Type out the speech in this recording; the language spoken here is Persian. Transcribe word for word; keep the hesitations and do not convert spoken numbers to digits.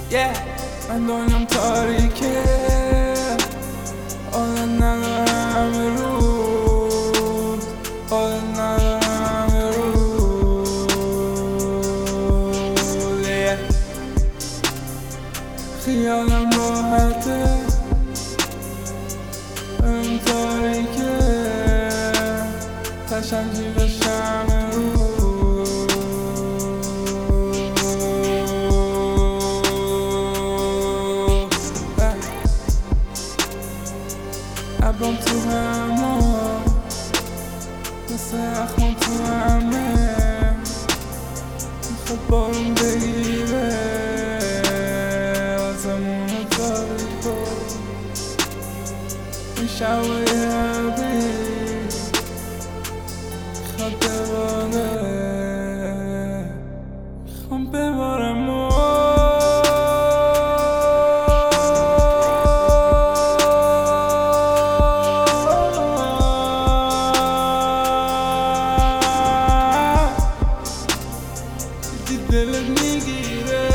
yeah. من دنیام تاریکه، عادت ندارم همه روز، عادت ندارم همه روز، yeah. خیالم راحته، اون تاریکه، تشنجی بشم روز. ابرام تو همه، مثل اخمام تو همه، میخواد بارون بگیره آسمون تاریکو. این شبای عبی میخواد بباره، میخوام ببارم و دلت میگیره